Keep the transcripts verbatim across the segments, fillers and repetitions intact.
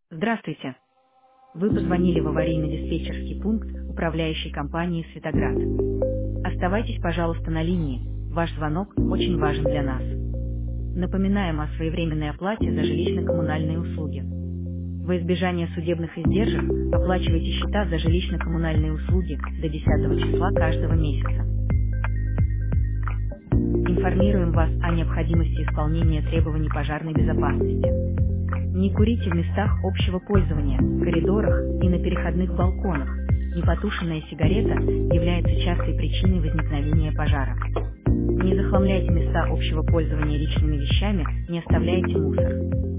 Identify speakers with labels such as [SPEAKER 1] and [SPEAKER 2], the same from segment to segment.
[SPEAKER 1] Здравствуйте. Вы позвонили в аварийно-диспетчерский пункт управляющей компании «Светоград». Оставайтесь, пожалуйста, на линии. Ваш звонок очень важен для нас. Напоминаем о своевременной оплате за жилищно-коммунальные услуги. Во избежание судебных издержек оплачивайте счета за жилищно-коммунальные услуги до десятого числа каждого месяца. Информируем вас о необходимости исполнения требований пожарной безопасности. Не курите в местах общего пользования, коридорах и на переходных балконах. Непотушенная сигарета является частой причиной возникновения пожара. Не захламляйте места общего пользования личными вещами, не оставляйте мусор.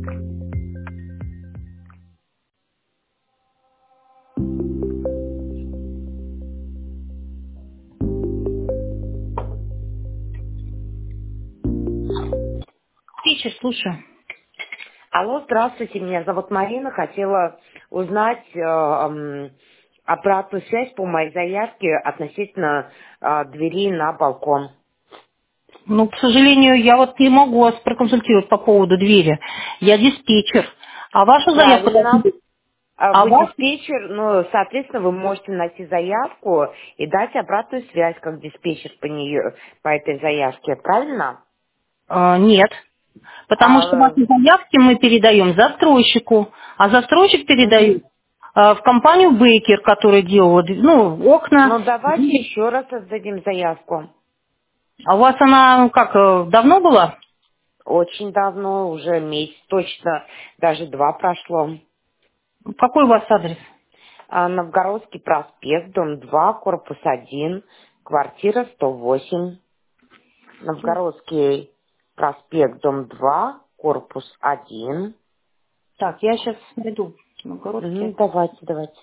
[SPEAKER 1] Вечер, слушаю.
[SPEAKER 2] Алло, здравствуйте, меня зовут Марина. Хотела узнать э, м, обратную связь по моей заявке относительно э, двери на балкон.
[SPEAKER 3] Ну, к сожалению, я вот не могу вас проконсультировать по поводу двери. Я диспетчер. А ваша заявка...
[SPEAKER 2] Правильно. А
[SPEAKER 3] А
[SPEAKER 2] Вы
[SPEAKER 3] ваш...
[SPEAKER 2] диспетчер, ну, соответственно, вы можете найти заявку и дать обратную связь как диспетчер по нее, по этой заявке, правильно?
[SPEAKER 3] а, нет. Потому что
[SPEAKER 2] А,
[SPEAKER 3] ваши заявки мы передаем застройщику, а застройщик
[SPEAKER 2] мгм.
[SPEAKER 3] передает а, в компанию Бейкер, которая делала ну, окна.
[SPEAKER 2] Ну, давайте еще раз создадим заявку.
[SPEAKER 3] А у вас она ну, как, э, давно была?
[SPEAKER 2] Очень давно, уже месяц точно, даже два прошло.
[SPEAKER 3] Какой у вас адрес?
[SPEAKER 2] А, Новгородский проспект, дом два, корпус один, квартира сто восемь. Новгородский проспект, дом два, корпус один.
[SPEAKER 3] Так, я сейчас найду. Новгородский.
[SPEAKER 2] Мгм, давайте, давайте.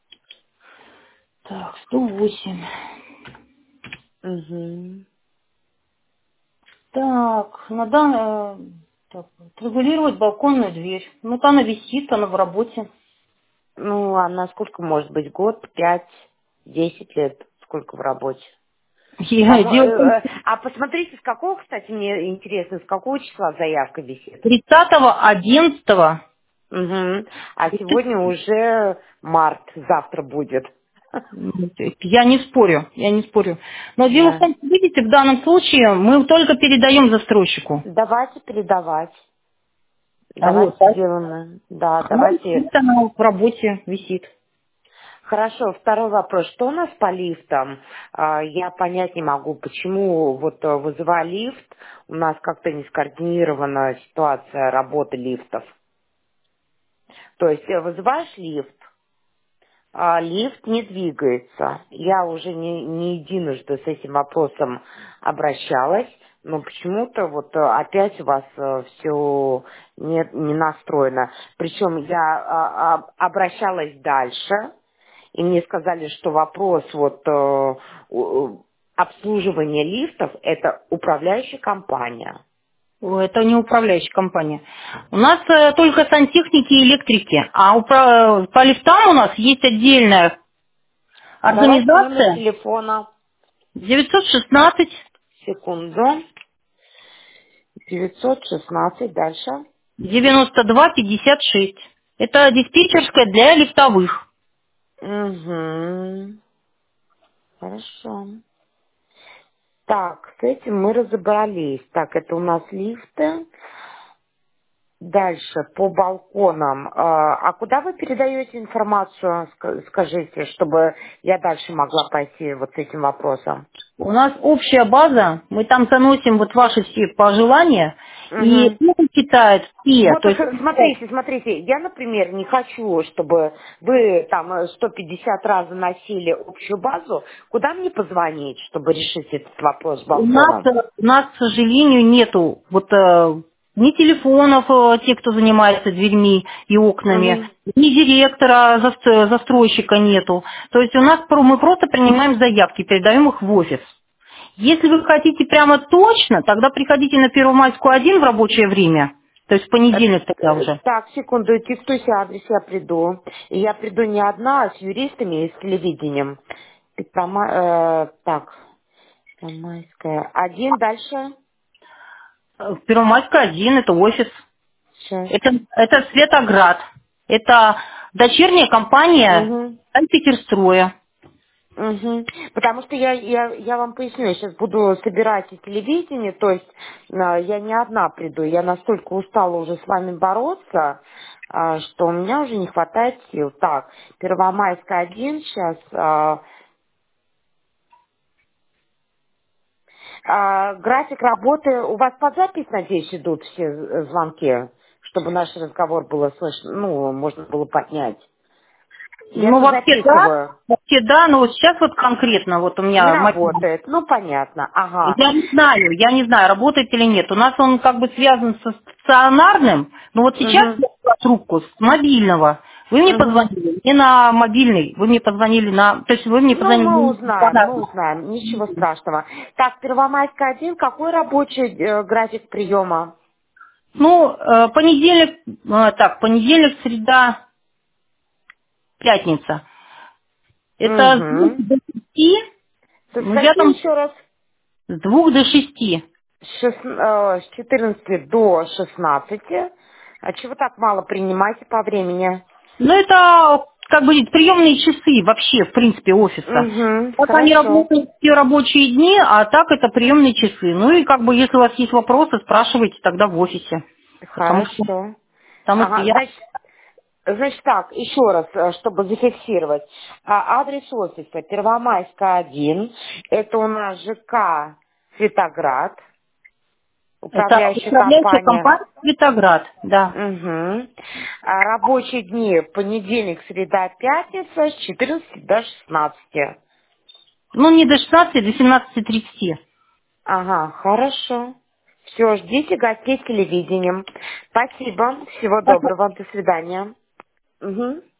[SPEAKER 3] Так, сто восемь.
[SPEAKER 2] Мгм.
[SPEAKER 3] Так, надо э, так, регулировать балконную дверь. Ну, вот она висит, она в работе.
[SPEAKER 2] Ну, а на сколько может быть? Год, пять, десять лет? Сколько в работе? А,
[SPEAKER 3] Я
[SPEAKER 2] в- э,
[SPEAKER 3] делаю
[SPEAKER 2] э, а посмотрите, с какого, кстати, мне интересно, с какого числа заявка висит?
[SPEAKER 3] тридцатого одиннадцатого.
[SPEAKER 2] Мгм. А сегодня уже март, завтра будет.
[SPEAKER 3] Я не спорю, я не спорю. Но дело в
[SPEAKER 2] Да.
[SPEAKER 3] том, что, видите, в данном случае мы только передаем застройщику.
[SPEAKER 2] Давайте передавать.
[SPEAKER 3] А
[SPEAKER 2] Давайте
[SPEAKER 3] вот, а
[SPEAKER 2] сделаем. Да,
[SPEAKER 3] она
[SPEAKER 2] давайте.
[SPEAKER 3] висит, она в работе висит.
[SPEAKER 2] Хорошо, второй вопрос. Что у нас по лифтам? А, Я понять не могу, почему вот э, вызывая лифт, у нас как-то не скоординирована ситуация работы лифтов. То есть э, вызываешь лифт, а лифт не двигается. Я уже не, не единожды с этим вопросом обращалась, но почему-то вот э, опять у вас все не, не настроено. Причем я а, а, обращалась дальше, и мне сказали, что вопрос вот э, у- обслуживания лифтов это управляющая компания.
[SPEAKER 3] О, это не управляющая компания. У нас э, только сантехники и электрики, а упра- по лифтам у нас есть отдельная
[SPEAKER 2] Давайте номер
[SPEAKER 3] организация
[SPEAKER 2] телефона.
[SPEAKER 3] девятьсот шестнадцать
[SPEAKER 2] Секунду. девятьсот шестнадцать дальше.
[SPEAKER 3] девяносто два пятьдесят шесть. Это диспетчерская для лифтовых.
[SPEAKER 2] Угу. Хорошо. Так, с этим мы разобрались. Так, это у нас лифты. Дальше, по балконам. А а куда вы передаете информацию, ска- скажите, чтобы я дальше могла пойти вот с этим вопросом?
[SPEAKER 3] У нас общая база, мы там заносим вот ваши все пожелания, и
[SPEAKER 2] Угу.
[SPEAKER 3] он читает все.
[SPEAKER 2] Вот
[SPEAKER 3] То есть,
[SPEAKER 2] э, смотрите, смотрите, я, например, не хочу, чтобы вы там э, сто пятьдесят раз заносили общую базу. Куда мне позвонить, чтобы решить этот вопрос с
[SPEAKER 3] у нас,
[SPEAKER 2] балконом?
[SPEAKER 3] э, у нас, к сожалению, нету вот э, ни телефонов, э, тех, кто занимается дверьми и окнами,
[SPEAKER 2] Угу.
[SPEAKER 3] ни директора, зас- застройщика нету. То есть у нас про- мы просто принимаем заявки, передаем их в офис. Если вы хотите прямо точно, тогда приходите на Первомайскую один в рабочее время, то есть в понедельник тогда уже.
[SPEAKER 2] Так, секунду, диктуйте адрес, я приду. И я приду не одна, а с юристами и с телевидением. Петрома- э, так, Первомайская. Один дальше.
[SPEAKER 3] Э, Первомайская один, это офис.
[SPEAKER 2] Сейчас.
[SPEAKER 3] Это, это Светоград. Это дочерняя компания
[SPEAKER 2] Угу.
[SPEAKER 3] Санкт-Петерстроя.
[SPEAKER 2] Угу. Потому что я, я, я вам поясню, я сейчас буду собирать и телевидение, то есть а, я не одна приду, я настолько устала уже с вами бороться, а, что у меня уже не хватает сил. Так, Первомайская один сейчас. а, а, график работы, у вас под запись, надеюсь, идут все э, звонки, чтобы наш разговор было слышно, ну, можно было поднять. Я
[SPEAKER 3] Ну,
[SPEAKER 2] все
[SPEAKER 3] вообще да,
[SPEAKER 2] записываю.
[SPEAKER 3] вообще да, но вот сейчас вот конкретно вот у
[SPEAKER 2] Не
[SPEAKER 3] меня мобильный.
[SPEAKER 2] работает, ну понятно, ага.
[SPEAKER 3] Я не знаю, я не знаю, работает или нет. У нас он как бы связан со стационарным, но вот сейчас
[SPEAKER 2] Угу.
[SPEAKER 3] я взяла трубку с мобильного. Вы мне
[SPEAKER 2] Угу.
[SPEAKER 3] позвонили не на мобильный, вы мне позвонили на... То есть вы мне
[SPEAKER 2] Ну,
[SPEAKER 3] позвонили
[SPEAKER 2] мы
[SPEAKER 3] не на
[SPEAKER 2] узнаем, мы
[SPEAKER 3] стационарный.
[SPEAKER 2] узнаем, ничего страшного. Так, Первомайская один, какой рабочий э, график приема?
[SPEAKER 3] Ну, э, понедельник, э, так, понедельник, среда, пятница. Это с двух
[SPEAKER 2] Угу.
[SPEAKER 3] до шести,
[SPEAKER 2] С
[SPEAKER 3] ну я
[SPEAKER 2] каких
[SPEAKER 3] там
[SPEAKER 2] еще раз?
[SPEAKER 3] с двух до шести.
[SPEAKER 2] С, шест- э, с четырнадцати до шестнадцати. А чего так мало принимаете по времени?
[SPEAKER 3] Ну, это как бы приемные часы вообще, в принципе, офиса.
[SPEAKER 2] Угу,
[SPEAKER 3] Так они
[SPEAKER 2] хорошо,
[SPEAKER 3] работают все рабочие дни, а так это приемные часы. Ну и как бы если у вас есть вопросы, спрашивайте тогда в офисе. Потому что,
[SPEAKER 2] хорошо.
[SPEAKER 3] потому что
[SPEAKER 2] Ага,
[SPEAKER 3] я...
[SPEAKER 2] значит, значит так, еще раз, э, чтобы зафиксировать. А, адрес офиса Первомайская один, это у нас ЖК Светоград,
[SPEAKER 3] Это
[SPEAKER 2] управляющая
[SPEAKER 3] управляющая
[SPEAKER 2] компания.
[SPEAKER 3] компания «Светоград», да.
[SPEAKER 2] Угу. А рабочие дни понедельник, среда, пятница с четырнадцати до шестнадцати.
[SPEAKER 3] Ну, не до шестнадцати, до семнадцати тридцати.
[SPEAKER 2] Ага, хорошо. Все, ждите гостей с телевидением. Спасибо. Всего
[SPEAKER 3] Спасибо.
[SPEAKER 2] доброго. До свидания. Угу.